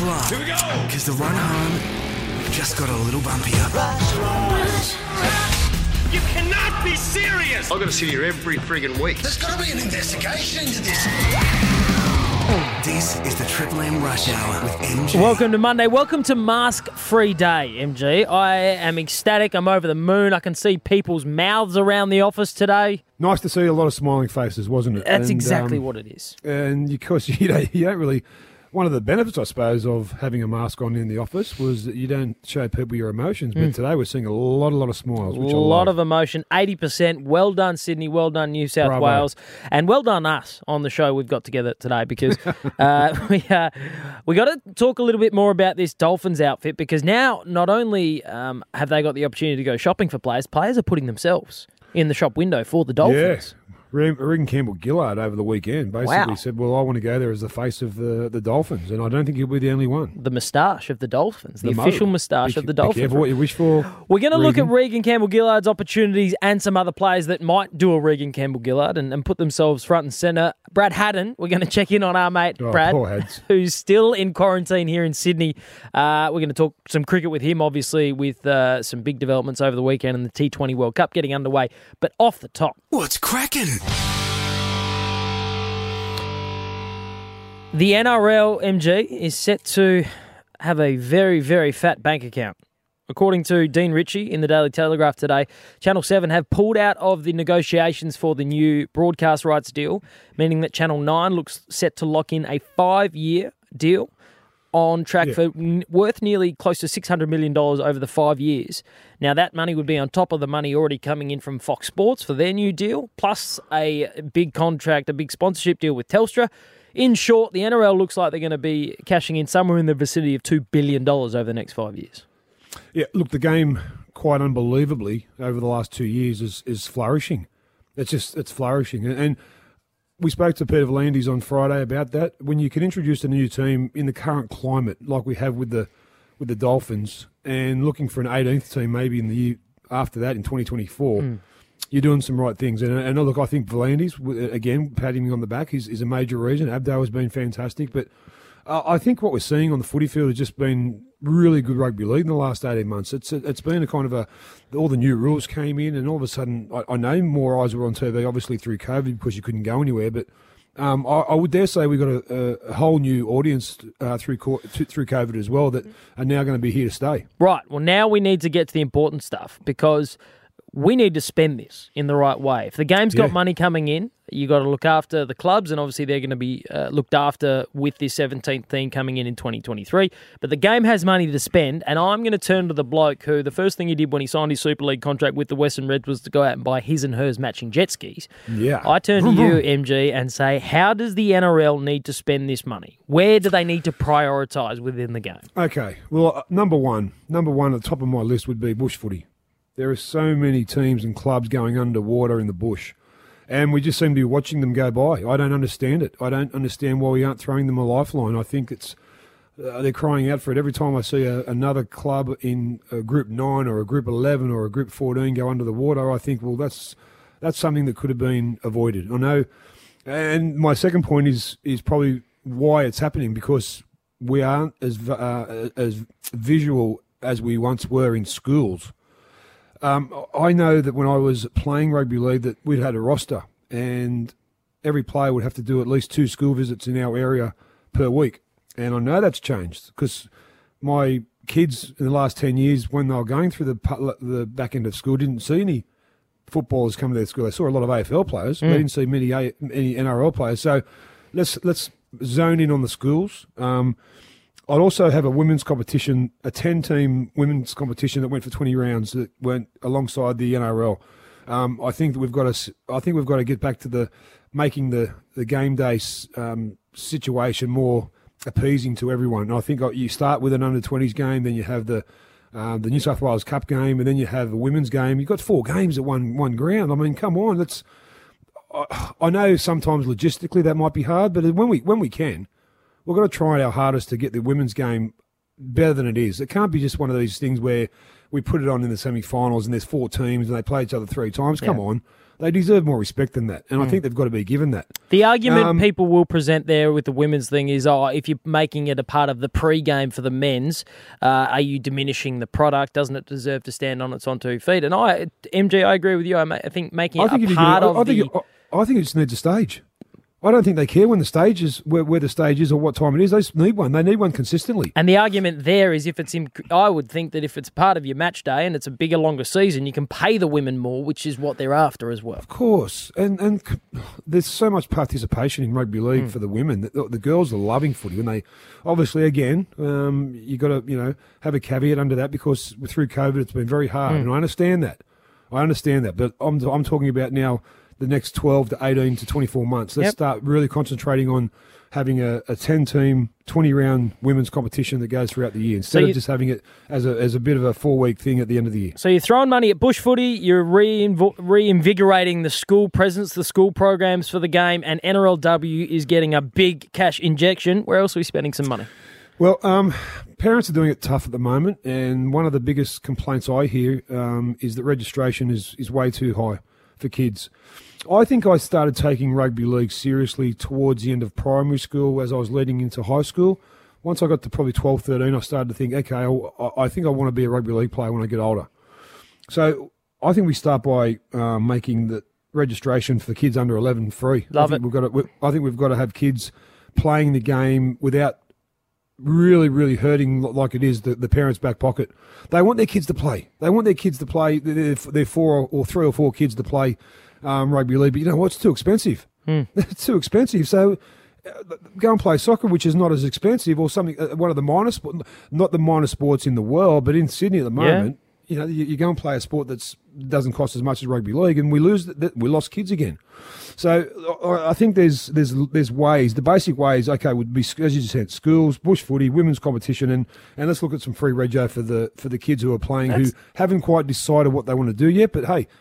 Buckle up. Here we go. Because the run home just got a little bumpier. You cannot be serious! I've got to sit here every friggin' week. There's got to be an investigation into this. This is the Triple M Rush Hour with MG. Welcome to Monday. Welcome to Mask-Free Day, MG. I am ecstatic. I'm over the moon. I can see people's mouths around the office today. Nice to see a lot of smiling faces, wasn't it? That's exactly what it is. And because you don't really... One of the benefits, I suppose, of having a mask on in the office was that you don't show people your emotions. But today we're seeing a lot of smiles, which I love. A lot of emotion, 80%. Well done, Sydney. Well done, New South Bravo. Wales. And well done us on the show we've got together today because we got to talk a little bit more about this Dolphins outfit because now not only have they got the opportunity to go shopping for players are putting themselves in the shop window for the Dolphins. Yeah. Regan Campbell-Gillard over the weekend basically said, well, I want to go there as the face of the Dolphins, and I don't think he'll be the only one. The moustache of the Dolphins, the official moustache of the Dolphins. Be careful what you wish for. We're going to look at Regan Campbell-Gillard's opportunities and some other players that might do a Regan Campbell-Gillard and put themselves front and centre. Brad Haddon, we're going to check in on our mate Brad, who's still in quarantine here in Sydney. We're going to talk some cricket with him, obviously, with some big developments over the weekend and the T20 World Cup getting underway. But off the top, what's cracking? The NRL, MG, is set to have a very, very fat bank account. According to Dean Ritchie in the Daily Telegraph today, Channel 7 have pulled out of the negotiations for the new broadcast rights deal, meaning that Channel 9 looks set to lock in a 5-year deal on track for worth nearly close to $600 million over the 5 years. Now, that money would be on top of the money already coming in from Fox Sports for their new deal, plus a big contract, a big sponsorship deal with Telstra. In short, the NRL looks like they're going to be cashing in somewhere in the vicinity of $2 billion over the next 5 years. Yeah, look, the game, quite unbelievably, over the last 2 years is flourishing. It's flourishing. And we spoke to Peter V'landys on Friday about that. When you can introduce a new team in the current climate, like we have with the Dolphins, and looking for an 18th team maybe in the year after that in 2024, you're doing some right things. And look, I think V'landys, again, patting me on the back, is a major reason. Abdo has been fantastic. But I think what we're seeing on the footy field has just been really good rugby league in the last 18 months. It's been a kind of all the new rules came in, and all of a sudden, I know more eyes were on TV, obviously through COVID, because you couldn't go anywhere. But I would dare say we got a whole new audience through COVID as well that are now going to be here to stay. Right. Well, now we need to get to the important stuff because we need to spend this in the right way. If the game's got money coming in, you got to look after the clubs, and obviously they're going to be looked after with this 17th team coming in 2023. But the game has money to spend, and I'm going to turn to the bloke who the first thing he did when he signed his Super League contract with the Western Reds was to go out and buy his and hers matching jet skis. Yeah. I turn to you, MG, and say, how does the NRL need to spend this money? Where do they need to prioritise within the game? Okay. Well, number one at the top of my list would be bush footy. There are so many teams and clubs going underwater in the bush, and we just seem to be watching them go by. I don't understand it. I don't understand why we aren't throwing them a lifeline. I think they're crying out for it. Every time I see another club in a Group 9 or a Group 11 or a Group 14 go under the water, I think, well, that's something that could have been avoided. I know. And my second point is probably why it's happening, because we aren't as visual as we once were in schools. I know that when I was playing rugby league that we'd had a roster and every player would have to do at least 2 school visits in our area per week. And I know that's changed because my kids in the last 10 years, when they were going through the back end of school, didn't see any footballers come to their school. They saw a lot of AFL players. They didn't see many NRL players. So let's zone in on the schools. I'd also have a women's competition, a 10-team women's competition that went for 20 rounds that went alongside the NRL. I think that we've got to get back to making the game day situation more appeasing to everyone. And I think you start with an under-20s game, then you have the New South Wales Cup game, and then you have the women's game. You've got 4 games at one ground. I mean, come on, I know sometimes logistically that might be hard, but when we can, we've got to try our hardest to get the women's game better than it is. It can't be just one of these things where we put it on in the semi-finals and there's 4 teams and they play each other 3 times. Come on. They deserve more respect than that, and I think they've got to be given that. The argument people will present there with the women's thing is, if you're making it a part of the pre-game for the men's, are you diminishing the product? Doesn't it deserve to stand on its own 2 feet? And I agree with you. I think making it a part of I think it just needs a stage. I don't think they care when the stage is where the stage is or what time it is. They just need one. They need one consistently. And the argument there is I would think that if it's part of your match day and it's a bigger, longer season, you can pay the women more, which is what they're after as well. Of course. And there's so much participation in rugby league for the women. The girls are loving footy. And they, obviously, again, you got to, have a caveat under that because through COVID it's been very hard. And I understand that. But I'm talking about now the next 12 to 18 to 24 months. Let's start really concentrating on having a 10-team, 20-round women's competition that goes throughout the year instead of just having it as a bit of a 4-week thing at the end of the year. So you're throwing money at bush footy, you're reinvigorating the school presence, the school programs for the game, and NRLW is getting a big cash injection. Where else are we spending some money? Well, parents are doing it tough at the moment, and one of the biggest complaints I hear is that registration is way too high for kids. I think I started taking rugby league seriously towards the end of primary school as I was leading into high school. Once I got to probably 12, 13, I started to think, okay, I think I want to be a rugby league player when I get older. So I think we start by making the registration for kids under 11 free. I think we've got to have kids playing the game without really, really hurting like it is the parents' back pocket. They want their kids to play. They're 4 or 3 or 4 kids to play rugby league. But you know what? It's too expensive. It's too expensive. So go and play soccer, which is not as expensive, or something. One of the minor sports, not the minor sports in the world, but in Sydney at the moment. Yeah. You go and play a sport that doesn't cost as much as rugby league, and we lost kids again. So I think there's ways. The basic ways, okay, would be, as you said, schools, bush footy, women's competition, and let's look at some free rego for the kids who are playing who haven't quite decided what they want to do yet. But hey,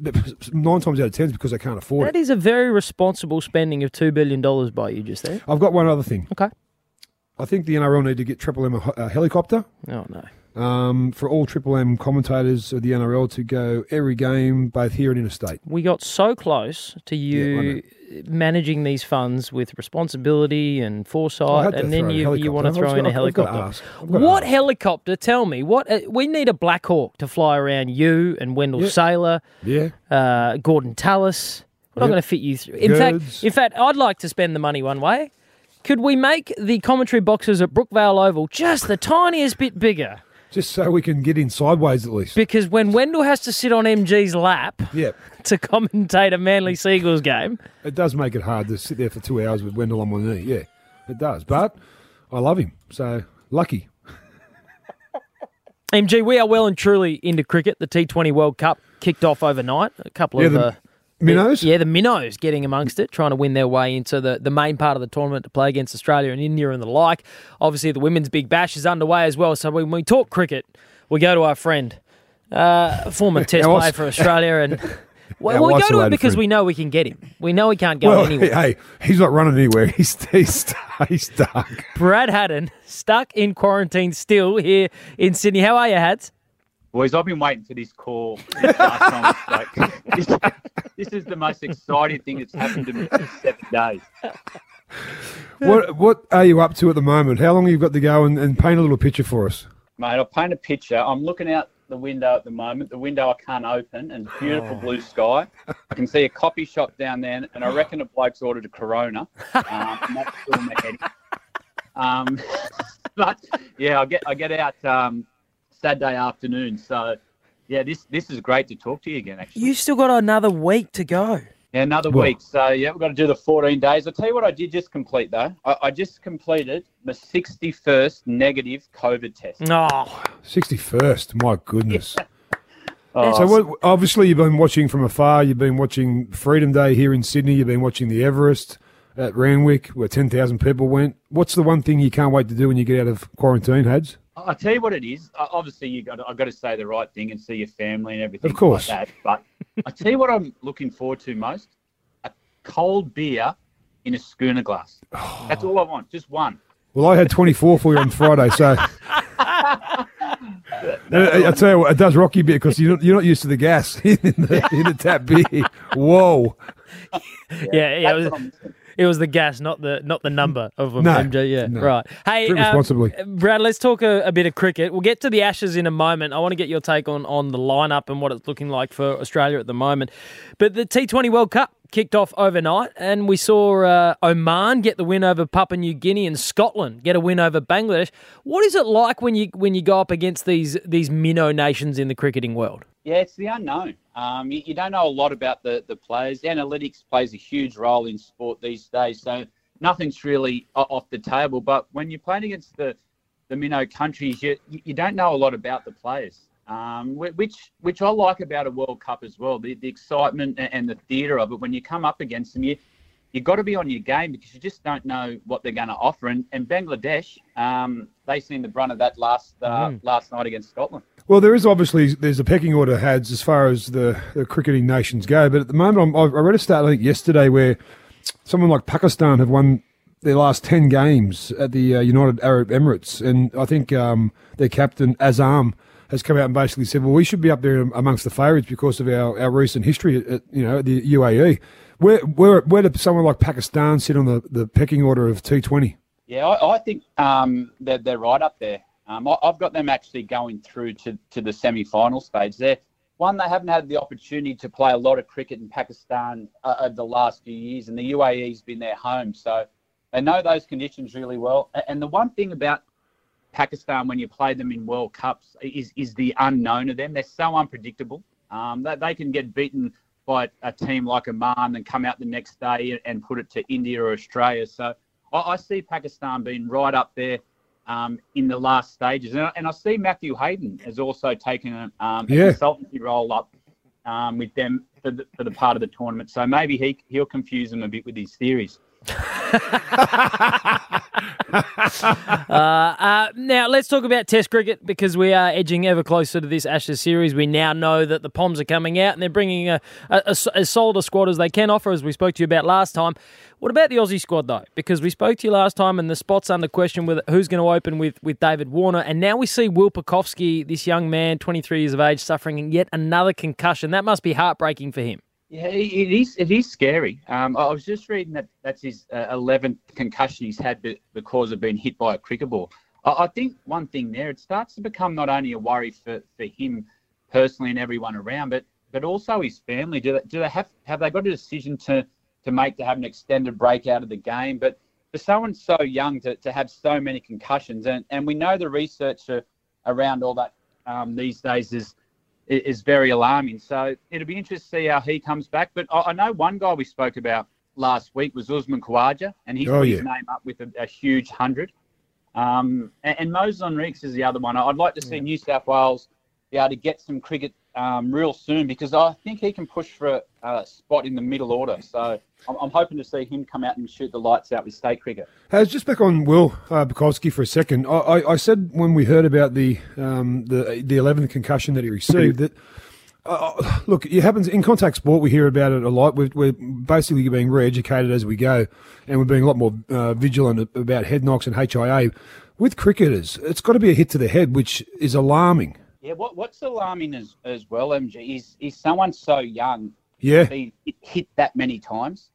9 times out of 10 is because they can't afford it. That is a very responsible spending of $2 billion by you just there. I've got one other thing. Okay. I think the NRL need to get Triple M a helicopter. Oh, no. For all Triple M commentators of the NRL to go every game, both here and interstate. We got so close to you managing these funds with responsibility and foresight, and then you want to throw in a helicopter. What helicopter? Tell me. We need a Black Hawk to fly around you and Wendell Saylor, Gordon Tallis. We're not going to fit you through. In fact, I'd like to spend the money one way. Could we make the commentary boxes at Brookvale Oval just the tiniest bit bigger? Just so we can get in sideways at least. Because when Wendell has to sit on MG's lap to commentate a Manly Seagulls game... It does make it hard to sit there for 2 hours with Wendell on my knee, yeah. It does. But I love him, so lucky. MG, we are well and truly into cricket. The T20 World Cup kicked off overnight. A couple of... Minnows? The Minnows getting amongst it, trying to win their way into the main part of the tournament to play against Australia and India and the like. Obviously, the Women's Big Bash is underway as well. So when we talk cricket, we go to our friend, former Test player for Australia. And we go to it because we know we can get him. We know he can't go anywhere. Hey, he's not running anywhere. He's stuck. Brad Haddin, stuck in quarantine still here in Sydney. How are you, Hads? Boys, I've been waiting for this call since last time. This is the most exciting thing that's happened to me in 7 days. What are you up to at the moment? How long have you got to go and paint a little picture for us? Mate, I'll paint a picture. I'm looking out the window at the moment. The window I can't open, and beautiful blue sky. I can see a coffee shop down there, and I reckon a bloke's ordered a Corona. And that's still in my head. But yeah, I get out Saturday afternoon. So yeah, this is great to talk to you again. Actually, you still got another week to go. Yeah, another week. So yeah, we've got to do the 14 days. I'll tell you what I did just complete though. I just completed my 61st negative COVID test. Oh, 61st. My goodness. Yeah. So obviously you've been watching from afar. You've been watching Freedom Day here in Sydney. You've been watching the Everest at Randwick where 10,000 people went. What's the one thing you can't wait to do when you get out of quarantine, Hads? I'll tell you what it is. Obviously, I've got to say the right thing and see your family and everything. Of course. Like that. But I tell you what I'm looking forward to most: a cold beer in a schooner glass. That's all I want, just one. Well, I had 24 for you on Friday, so I tell you what, it does rock you a bit because you're not used to the gas in the tap beer. Whoa. Yeah. It was the gas, not the number of them, MJ. Yeah, no. right. Hey, Drink responsibly. Brad, let's talk a bit of cricket. We'll get to the Ashes in a moment. I want to get your take on the lineup and what it's looking like for Australia at the moment. But the T20 World Cup kicked off overnight, and we saw Oman get the win over Papua New Guinea and Scotland get a win over Bangladesh. What is it like when you go up against these minnow nations in the cricketing world? Yeah, it's the unknown. You don't know a lot about the players. Analytics plays a huge role in sport these days, so nothing's really off the table. But when you're playing against the minnow countries, you don't know a lot about the players, which I like about a World Cup as well, the excitement and the theatre of it. When you come up against them, you've got to be on your game because you just don't know what they're going to offer. And Bangladesh, they seen the brunt of that last night against Scotland. Well, there's a pecking order, Hads, as far as the cricketing nations go. But at the moment, I read a stat, I think, yesterday where someone like Pakistan have won their last 10 games at the United Arab Emirates. And I think their captain, Azam, has come out and basically said, well, we should be up there amongst the favourites because of our recent history at the UAE. Where did someone like Pakistan sit on the pecking order of T20? Yeah, I think they're right up there. I've got them actually going through to the semi-final stage. They haven't had the opportunity to play a lot of cricket in Pakistan over the last few years, and the UAE's been their home, so they know those conditions really well. And the one thing about Pakistan when you play them in World Cups is the unknown of them. They're so unpredictable. They can get beaten by a team like Oman and come out the next day and put it to India or Australia. So I see Pakistan being right up there in the last stages. And I see Matthew Hayden has also taken a consultancy role up with them for the part of the tournament. So maybe he'll confuse them a bit with his theories. Now, let's talk about Test cricket because we are edging ever closer to this Ashes series. We now know that the Poms are coming out and they're bringing as solid a squad as they can offer, as we spoke to you about last time. What about the Aussie squad, though? Because we spoke to you last time and the spot's under question with who's going to open with David Warner. And now we see Will Pucovski, this young man, 23 years of age, suffering yet another concussion. That must be heartbreaking for him. Yeah, it is scary. I was just reading that's his 11th concussion he's had because of being hit by a cricket ball. I think one thing there, it starts to become not only a worry for him personally and everyone around, but also his family. Do they have they got a decision to make to have an extended break out of the game? But for someone so young to have so many concussions, and we know the research around all that these days is very alarming. So it'll be interesting to see how he comes back. But I know one guy we spoke about last week was Usman Khawaja, and he's put his name up with a huge 100. And Moses Henriques is the other one. I'd like to see New South Wales be able to get some cricket real soon because I think he can push for a spot in the middle order. So I'm hoping to see him come out and shoot the lights out with state cricket. Just back on Will Pucovski for a second. I said when we heard about the 11th concussion that he received that look, it happens in contact sport. We hear about it a lot. We're basically being re-educated as we go, and we're being a lot more vigilant about head knocks and HIA. With cricketers, it's got to be a hit to the head, which is alarming. Yeah, what's alarming as well, MG, is someone so young being hit that many times.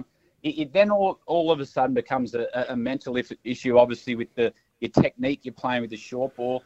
It then all of a sudden becomes a mental issue, obviously, with your technique you're playing with the short ball,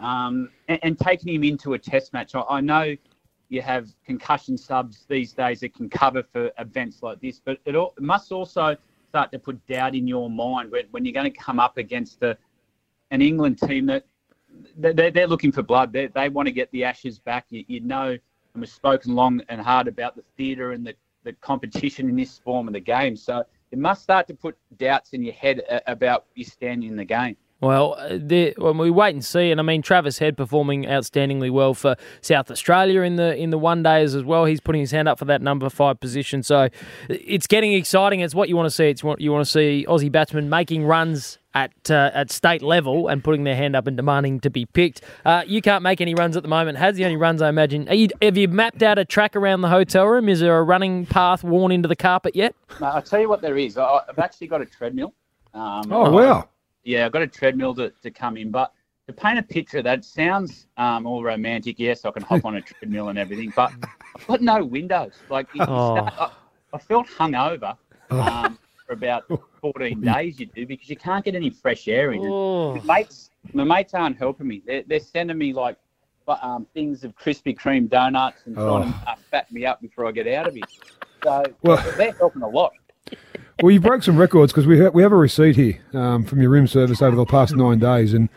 and taking him into a test match. I know you have concussion subs these days that can cover for events like this, but it must also start to put doubt in your mind when you're going to come up against an England team that they're looking for blood. They want to get the Ashes back. You know, and we've spoken long and hard about the theatre and the competition in this form of the game. So it must start to put doubts in your head about you standing in the game. Well, when we wait and see, and I mean Travis Head performing outstandingly well for South Australia in the one days as well. He's putting his hand up for that number 5 position. So it's getting exciting. It's what you want to see. It's what you want to see Aussie batsmen making runs at state level and putting their hand up and demanding to be picked. You can't make any runs at the moment. Has the only runs, I imagine. Have you mapped out a track around the hotel room? Is there a running path worn into the carpet yet? I'll tell you what there is. I've actually got a treadmill. Wow. Yeah, I've got a treadmill to come in, but to paint a picture of that, it sounds all romantic. Yes, I can hop on a treadmill and everything, but I've got no windows. Like, I felt hungover for about 14 days, you do, because you can't get any fresh air in. My mates aren't helping me. They're sending me, like, things of Krispy Kreme donuts and trying to fatten me up before I get out of here. So they're helping a lot. Well, you broke some records because we have a receipt here from your room service over the past 9 days, and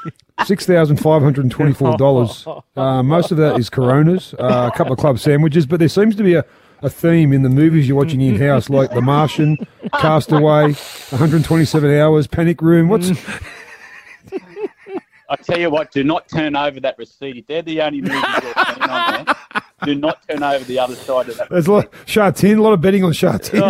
$6,524. Most of that is Coronas, a couple of club sandwiches, but there seems to be a theme in the movies you're watching in-house, like The Martian, Castaway, 127 Hours, Panic Room. I tell you what, do not turn over that receipt. If they're the only movies you're seeing on there, do not turn over the other side of that. There's a lot of betting on Shartin.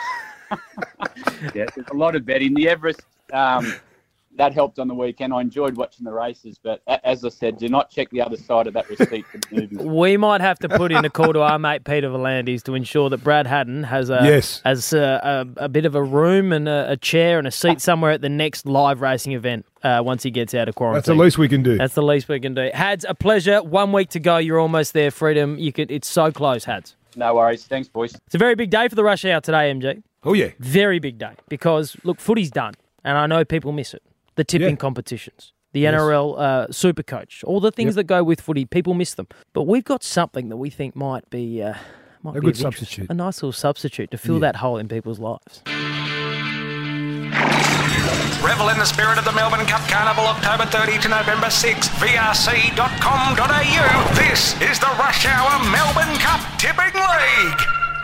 Yeah, there's a lot of betting. The Everest, that helped on the weekend. I enjoyed watching the races, but as I said, do not check the other side of that receipt for the movies. We might have to put in a call to our mate Peter Volandis to ensure that Brad Haddon has a bit of a room and a chair and a seat somewhere at the next live racing event once he gets out of quarantine. That's the least we can do. That's the least we can do. Hads, a pleasure. 1 week to go. You're almost there, Freedom. It's so close, Hads. No worries. Thanks, boys. It's a very big day for the rush hour today, MG. Oh, yeah. Very big day because, look, footy's done, and I know people miss it. The tipping competitions, the NRL Supercoach, all the things that go with footy, people miss them. But we've got something that we think might be a good substitute. A nice little substitute to fill that hole in people's lives. Revel in the spirit of the Melbourne Cup Carnival, October 30 to November 6. VRC.com.au. This is the Rush Hour Melbourne Cup Tipping League.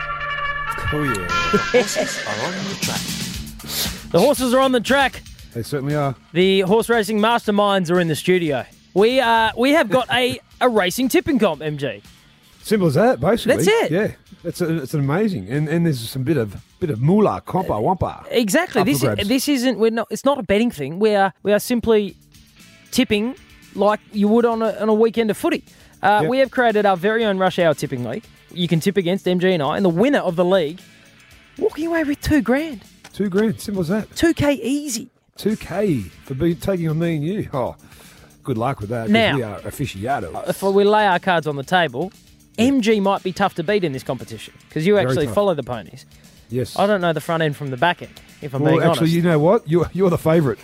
Oh, yeah. Horses are on the track. The horses are on the track. They certainly are. The horse racing masterminds are in the studio. We have got a racing tipping comp, MG. Simple as that, basically. That's it. Yeah, it's amazing, and there's some bit of moolah, compa, wampa. Exactly. This isn't. It's not a betting thing. We are simply tipping like you would on a weekend of footy. We have created our very own Rush Hour Tipping League. You can tip against MG and I, and the winner of the league walking away with $2,000. $2,000, simple as that. $2,000 easy. $2,000 for taking on me and you. Oh, good luck with that. Now, we are aficionados. If we lay our cards on the table, MG might be tough to beat in this competition because you actually follow the ponies. Yes. I don't know the front end from the back end, if I'm being honest. Actually, you know what? You're the favourite.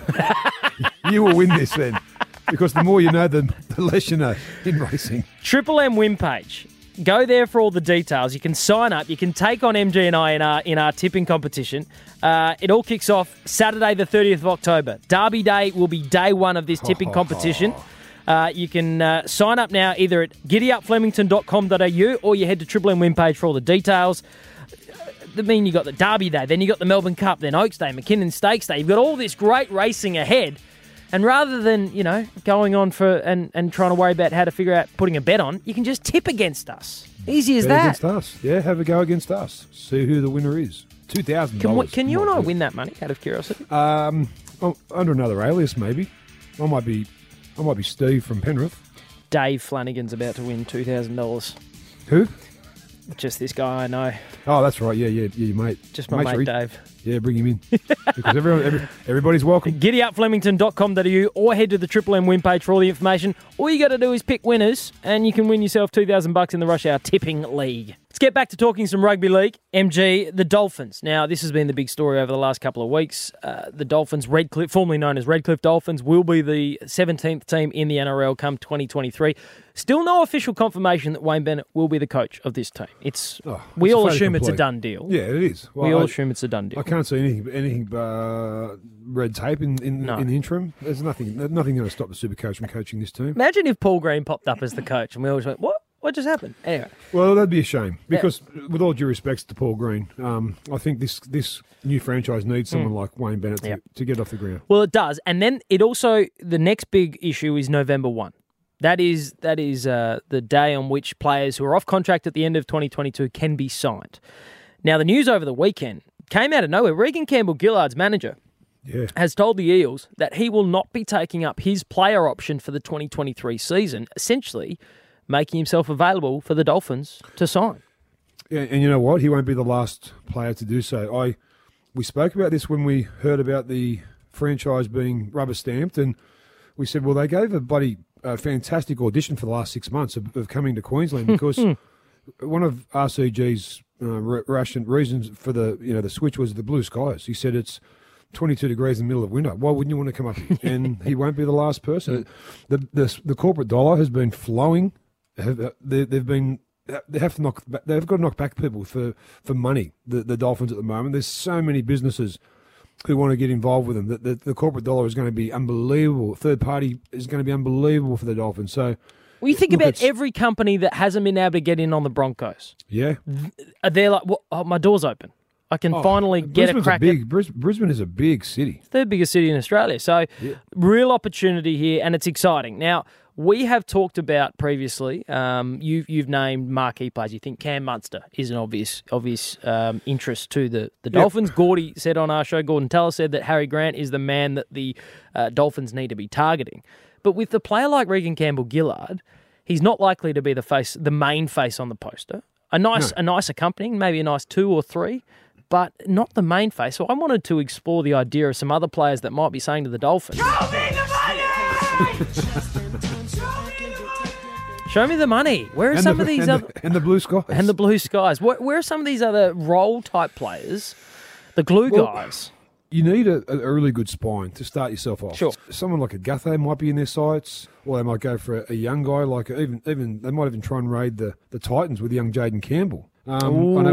You will win this then, because the more you know, the less you know in racing. Triple M win page. Go there for all the details. You can sign up. You can take on MG and I in our tipping competition. It all kicks off Saturday the 30th of October. Derby Day will be day one of this tipping competition. You can sign up now either at giddyupflemington.com.au or you head to Triple M win page for all the details. I mean, you got the Derby Day, then you got the Melbourne Cup, then Oaks Day, McKinnon Stakes Day. You've got all this great racing ahead. And rather than, going on for and trying to worry about how to figure out putting a bet on, you can just tip against us. Easy as that. Against us. Yeah, have a go against us. See who the winner is. $2,000. Can you and I win that money, out of curiosity? Under another alias, maybe. I might be Steve from Penrith. Dave Flanagan's about to win $2,000. Who? Just this guy I know. Oh, that's right. Yeah, your mate. Just my mate Dave. Yeah, bring him in. Because everybody's welcome. GiddyUpFlemington.com.au or head to the Triple M win page for all the information. All you got to do is pick winners and you can win yourself $2,000 in the Rush Hour Tipping League. Let's get back to talking some rugby league. MG, the Dolphins. Now, this has been the big story over the last couple of weeks. The Dolphins, Redcliffe, formerly known as Redcliffe Dolphins, will be the 17th team in the NRL come 2023. Still no official confirmation that Wayne Bennett will be the coach of this team. We all assume it's a done deal. Yeah, it is. Well, we all assume it's a done deal. I can't see anything red tape in the interim. There's nothing going to stop the Supercoach from coaching this team. Imagine if Paul Green popped up as the coach and we always went, what? What just happened? Anyway. Well, that'd be a shame because, with all due respects to Paul Green, I think this new franchise needs someone like Wayne Bennett to get off the ground. Well, it does, and then it also the next big issue is November 1. That is the day on which players who are off contract at the end of 2022 can be signed. Now, the news over the weekend came out of nowhere. Regan Campbell-Gillard's manager has told the Eels that he will not be taking up his player option for the 2023 season, essentially making himself available for the Dolphins to sign. Yeah, and you know what? He won't be the last player to do so. We spoke about this when we heard about the franchise being rubber stamped, and we said, well, they gave a fantastic audition for the last 6 months of coming to Queensland because one of RCG's reasons for the switch was the blue skies. He said it's 22 degrees in the middle of winter. Why wouldn't you want to come up here? And he won't be the last person. The corporate dollar has been flowing. They've got to knock back people for money. The Dolphins at the moment. There's so many businesses who want to get involved with them. The corporate dollar is going to be unbelievable. Third party is going to be unbelievable for the Dolphins. So, well, you think about every company that hasn't been able to get in on the Broncos. Yeah, they're like, my door's open. I can finally get a crack. Brisbane is a big city. It's the third biggest city in Australia. So, real opportunity here, and it's exciting. Now, we have talked about previously, you've named marquee players. You think Cam Munster is an obvious interest to the Dolphins. Gordy said on our show, Gordon Teller said that Harry Grant is the man that the Dolphins need to be targeting. But with a player like Regan Campbell-Gillard, he's not likely to be the main face on the poster. A nice accompanying, maybe a nice 2 or 3, but not the main face. So I wanted to explore the idea of some other players that might be saying to the Dolphins, show me the money. Where are some of these other... And the blue skies. And the blue skies. Where are some of these other role-type players, the glue guys? You need a really good spine to start yourself off. Sure. Someone like a Gutho might be in their sights, or they might go for a young guy, like even they might even try and raid the Titans with young Jaden Campbell. I know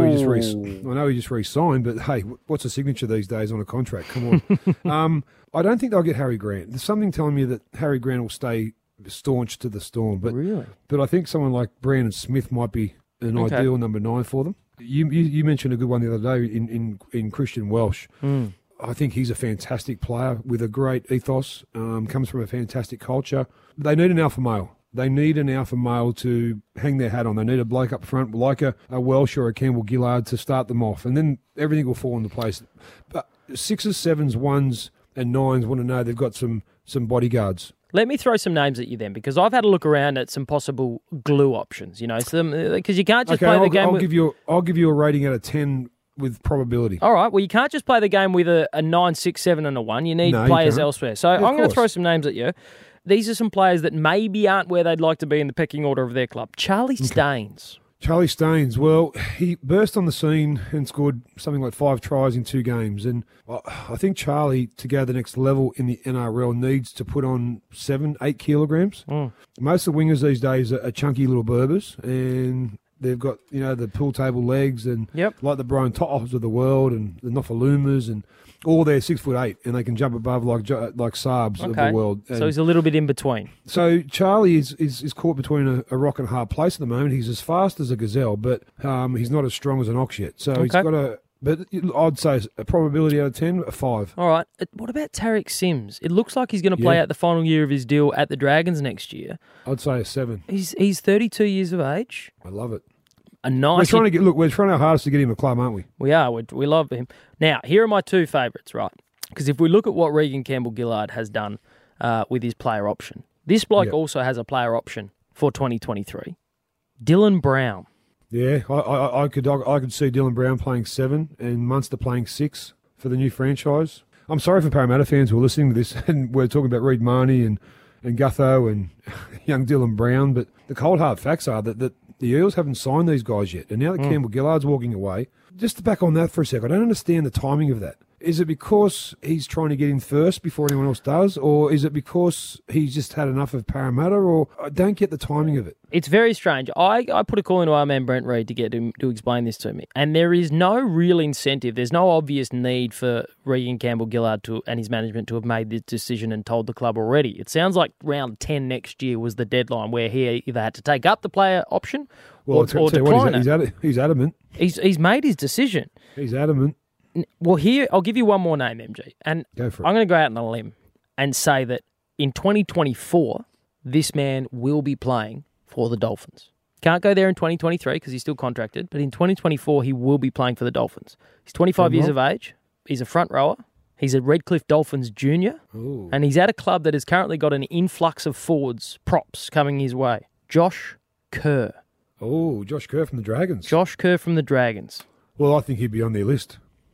he just re-signed, but hey, what's a signature these days on a contract? Come on. I don't think they'll get Harry Grant. There's something telling me that Harry Grant will stay staunch to the Storm, but really? But I think someone like Brandon Smith might be an ideal number 9 for them. You mentioned a good one the other day in Christian Welsh. I think he's a fantastic player with a great ethos, comes from a fantastic culture. They need an alpha male. They need an alpha male to hang their hat on. They need a bloke up front like a Welsh or a Campbell-Gillard to start them off, and then everything will fall into place. But 6s, 7s, 1s and 9s want to know they've got some bodyguards. Let me throw some names at you then, because I've had a look around at some possible glue options, because you can't just play the game I'll give you a rating out of 10 with probability. All right, well, you can't just play the game with a 9, 6, 7 and a 1. You need players elsewhere. So I'm going to throw some names at you. These are some players that maybe aren't where they'd like to be in the pecking order of their club. Charlie Staines. Charlie Staines, well, he burst on the scene and scored something like 5 tries in 2 games. And I think Charlie, to go to the next level in the NRL, needs to put on 7, 8 kilograms. Most of the wingers these days are chunky little Berbers, and they've got, the pool table legs and like the Brian To'os of the world and the Nofalumas and all they're 6'8", and they can jump above like Saabs of the world. And so he's a little bit in between. So Charlie is caught between a rock and a hard place at the moment. He's as fast as a gazelle, but he's not as strong as an ox yet. So he's got but I'd say a probability out of 10, a 5. All right. What about Tariq Sims? It looks like he's going to play out the final year of his deal at the Dragons next year. I'd say a 7. He's 32 years of age. I love it. We're trying our hardest to get him a club, aren't we? We are. We love him. Now, here are my 2 favourites, right? Because if we look at what Regan Campbell-Gillard has done with his player option, this bloke also has a player option for 2023. Dylan Brown. Yeah, I could see Dylan Brown playing 7 and Munster playing 6 for the new franchise. I'm sorry for Parramatta fans who are listening to this, and we're talking about Reid Marnie and Gutho and young Dylan Brown, but the cold hard facts are that the Eels haven't signed these guys yet, and now that Campbell-Gillard's walking away, just to back on that for a sec, I don't understand the timing of that. Is it because he's trying to get in first before anyone else does, or is it because he's just had enough of Parramatta, or I don't get the timing of it. It's very strange. I put a call into our man Brent Reid to get him to explain this to me, and there is no real incentive. There's no obvious need for Regan Campbell-Gillard and his management to have made this decision and told the club already. It sounds like round 10 next year was the deadline where he either had to take up the player option or decline it. He's adamant. He's made his decision. He's adamant. Well, here, I'll give you one more name, MG. And go for it. I'm going to go out on a limb and say that in 2024, this man will be playing for the Dolphins. Can't go there in 2023 because he's still contracted, but in 2024, he will be playing for the Dolphins. He's 25 years of age. He's a front rower. He's a Redcliffe Dolphins junior. Ooh. And he's at a club that has currently got an influx of forwards, props coming his way. Josh Kerr. Oh, Josh Kerr from the Dragons. Josh Kerr from the Dragons. Well, I think he'd be on their list.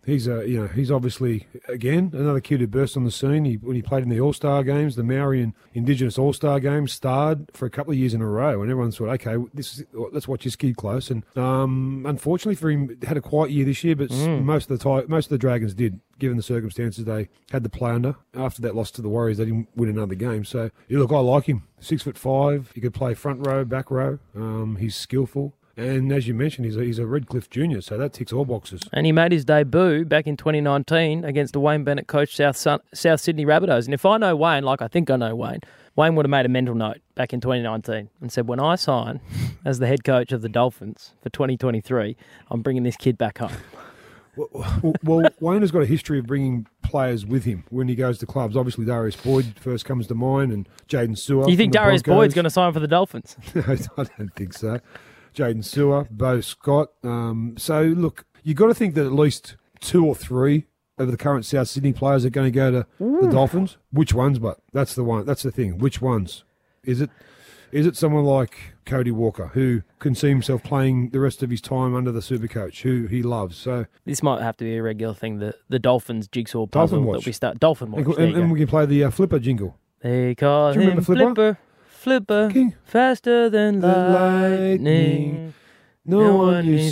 He's obviously, again, another kid who burst on the scene. When he played in the All-Star games, the Maori and Indigenous All-Star games, starred for a couple of years in a row, and everyone thought, okay, let's watch this kid close. And unfortunately for him, had a quiet year this year, but most of the Dragons did, given the circumstances. They had the play under. After that loss to the Warriors, they didn't win another game. So, I like him. 6'5". He could play front row, back row. He's skillful. And as you mentioned, he's a Redcliffe junior, so that ticks all boxes. And he made his debut back in 2019 against the Wayne Bennett coached South Sydney Rabbitohs. And if I know Wayne, like I think I know Wayne would have made a mental note back in 2019 and said, when I sign as the head coach of the Dolphins for 2023, I'm bringing this kid back home. Well, Wayne has got a history of bringing players with him when he goes to clubs. Obviously, Darius Boyd first comes to mind, and Jaden Sewer. You think Darius Boyd's going to sign for the Dolphins? I don't think so. Jaden Sewer, Beau Scott. So, look, you've got to think that at least 2 or 3 of the current South Sydney players are going to go to the Dolphins. Which ones, but that's the one. That's the thing. Which ones? Is it someone like Cody Walker, who can see himself playing the rest of his time under the Supercoach, who he loves? So this might have to be a regular thing, the Dolphins jigsaw puzzle that we start. Dolphin Watch. And we can play the Flipper jingle. They call him Flipper, King. Faster than lightning. No one you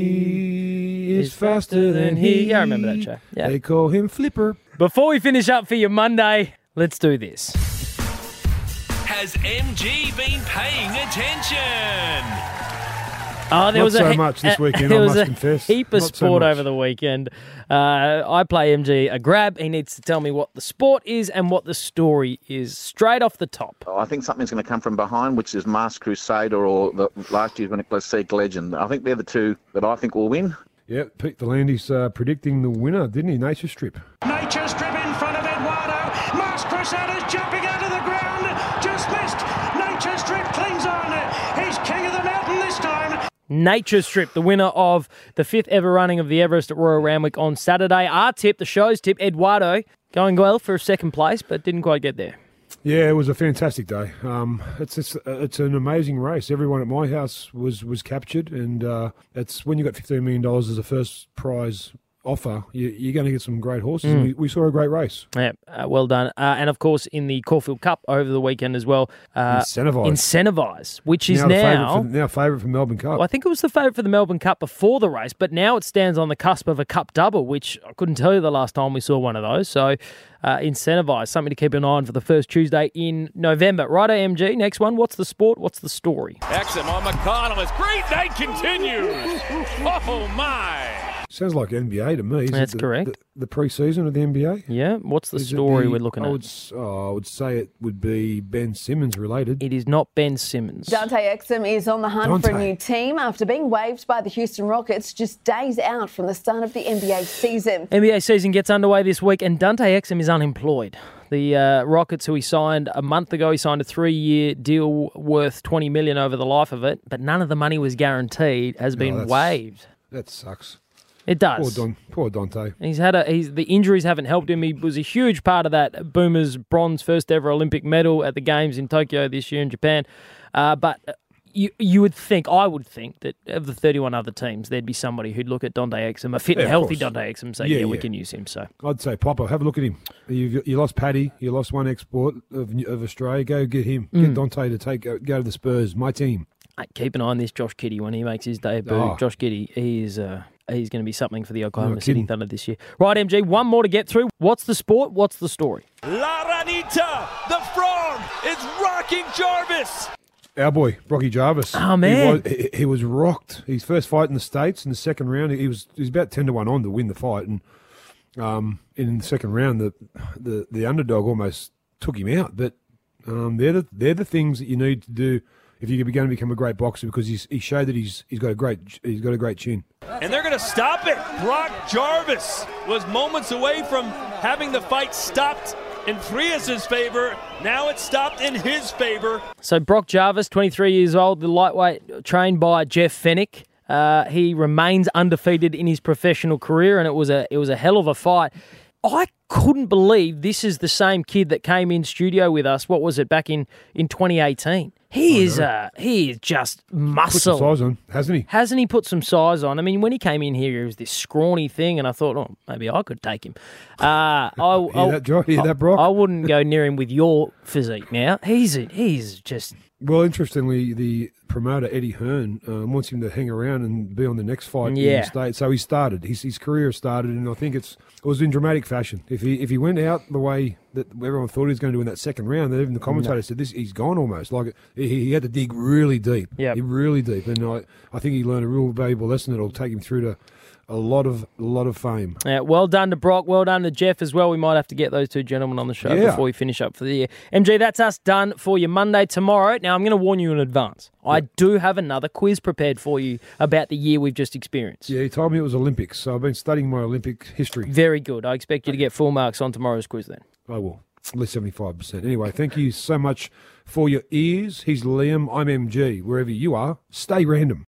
see is faster than he. Yeah, I remember that show. Yeah. They call him Flipper. Before we finish up for your Monday, let's do this. Has MG been paying attention? There was much this weekend, I must confess. Heap of sport over the weekend. I play MG a grab. He needs to tell me what the sport is and what the story is, straight off the top. I think something's going to come from behind, which is Masked Crusader or last year's Winnicott Seek Legend. I think they're the two that I think will win. Yeah, Pete Delandy's predicting the winner, didn't he? Nature Strip. Nature Strip in front of Eduardo. Masked Crusader's jumping out of the ground. Just missed. Nature Strip clings on. He's king of the mountain this time. Nature Strip, the winner of the 5th ever running of the Everest at Royal Randwick on Saturday. Our tip, the show's tip, Eduardo, going well for 2nd place, but didn't quite get there. Yeah, it was a fantastic day. It's an amazing race. Everyone at my house was captured, and it's when you got $15 million as a first prize offer, you're going to get some great horses. And we saw a great race. Yeah, well done. And of course, in the Caulfield Cup over the weekend as well, Incentivise, which is now favourite for Melbourne Cup. Well, I think it was the favourite for the Melbourne Cup before the race, but now it stands on the cusp of a Cup double, which I couldn't tell you the last time we saw one of those. So Incentivise, something to keep an eye on for the first Tuesday in November. Righto, MG, next one. What's the sport? What's the story? Exum on McConnell. It's great night continues. Oh, my. Sounds like NBA to me. That's correct. The pre-season of the NBA? Yeah. What's the story we're looking at? I would say it would be Ben Simmons related. It is not Ben Simmons. Dante Exum is on the hunt for a new team after being waived by the Houston Rockets just days out from the start of the NBA season. NBA season gets underway this week and Dante Exum is unemployed. The Rockets, who he signed a month ago, he signed a 3-year deal worth $20 million over the life of it, but none of the money was guaranteed, has been waived. That sucks. It does. Poor Dante. The injuries haven't helped him. He was a huge part of that Boomers bronze first ever Olympic medal at the Games in Tokyo this year in Japan. But I would think that of the 31 other teams, there'd be somebody who'd look at Dante Exum, a fit and healthy Dante Exum, and say, we can use him. So I'd say, Popper, have a look at him. You lost Paddy. You lost one export of Australia. Go get him. Get Dante to go to the Spurs, my team. Keep an eye on this Josh Giddey when he makes his debut. Josh Giddey, he's going to be something for the Oklahoma City Thunder this year. Right, MG, one more to get through. What's the sport? What's the story? La Ranita, the frog, is rocking Jarvis. Our boy, Brocky Jarvis. Oh, man. He was rocked. His first fight in the States in the second round, he was about 10-1 on to win the fight. And in the second round, the underdog almost took him out. But they're the things that you need to do if you're going to become a great boxer, because he showed that he's got a great chin. And they're going to stop it. Brock Jarvis was moments away from having the fight stopped in Frias's favor. Now it's stopped in his favor. So Brock Jarvis, 23 years old, the lightweight, trained by Jeff Fennick. He remains undefeated in his professional career, and it was a hell of a fight. I couldn't believe this is the same kid that came in studio with us, what was it, back in 2018. He is just muscle. Put some size on, hasn't he? Hasn't he put some size on? I mean, when he came in here, he was this scrawny thing, and I thought, oh, maybe I could take him. Hear that, Brock? I wouldn't go near him with your physique now. He's just... Well, interestingly, the promoter, Eddie Hearn, wants him to hang around and be on the next fight in the state. So he started. His career started, and I think it was in dramatic fashion. If he went out the way that everyone thought he was going to do in that second round, then even the commentator said he's gone almost. Like he had to dig really deep. Yeah, really deep. And I think he learned a real valuable lesson that'll take him through to a lot of fame. Yeah, well done to Brock. Well done to Jeff as well. We might have to get those two gentlemen on the show before we finish up for the year. MG, that's us done for you Monday. Tomorrow, now I'm going to warn you in advance. Yep. I do have another quiz prepared for you about the year we've just experienced. Yeah, he told me it was Olympics, so I've been studying my Olympic history. Very good. I expect you to get full marks on tomorrow's quiz then. I will. At least 75%. Anyway, thank you so much for your ears. He's Liam. I'm MG. Wherever you are, stay random.